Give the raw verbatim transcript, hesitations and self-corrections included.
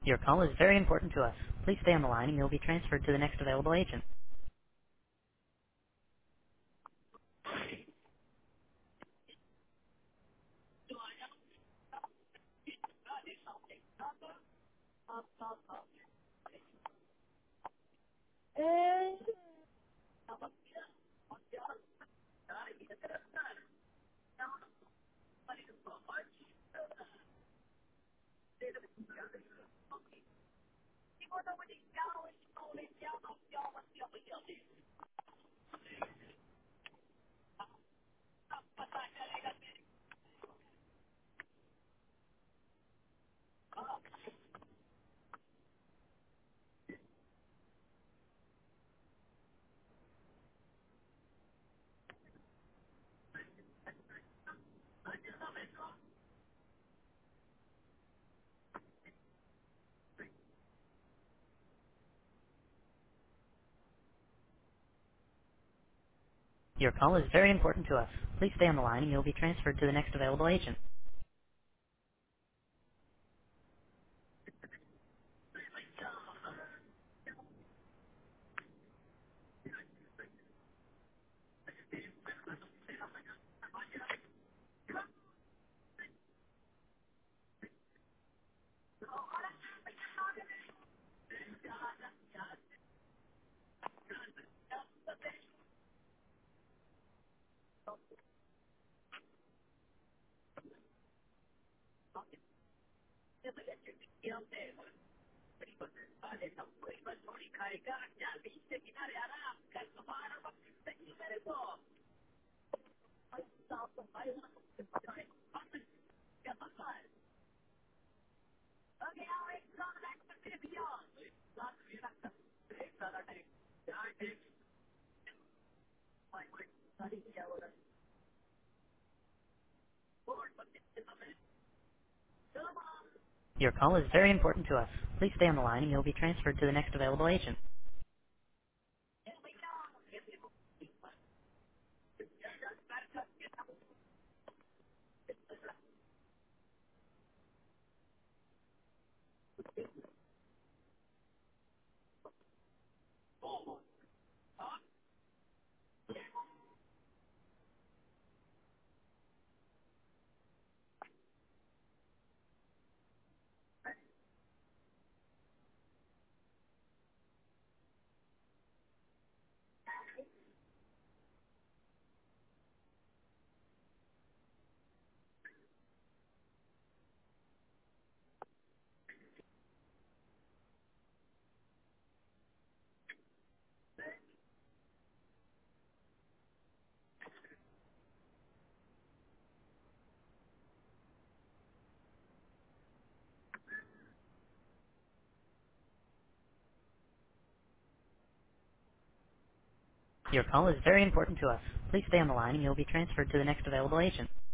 Your call is very important to us. Please stay on the line and you'll be transferred to the next available agent. Your call is very important to us. Please stay on the line and you'll be transferred to the next available agent. Your call is very important to us. Please stay on the line and you'll be transferred to the next available agent. Your call is very important to us. Please stay on the line and you'll be transferred to the next available agent.